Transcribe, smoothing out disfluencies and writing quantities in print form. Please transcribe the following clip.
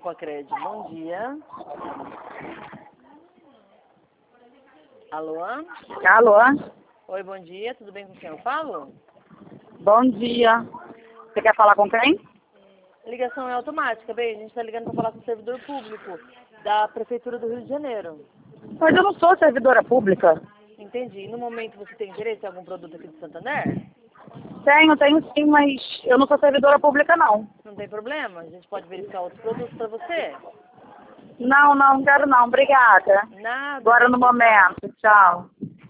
Copacred. Bom dia. Alô? Alô? Oi, bom dia. Tudo bem com quem eu falo? Bom dia. Você quer falar com quem? A ligação é automática, bem. A gente está ligando para falar com o servidor público da Prefeitura do Rio de Janeiro. Mas eu não sou servidora pública. Entendi. No momento você tem interesse em algum produto aqui de Santander? Tenho sim, mas eu não sou servidora pública, não. Não tem problema? A gente pode verificar outros produtos para você? Não quero não. Obrigada. Nada. Agora no momento. Tchau.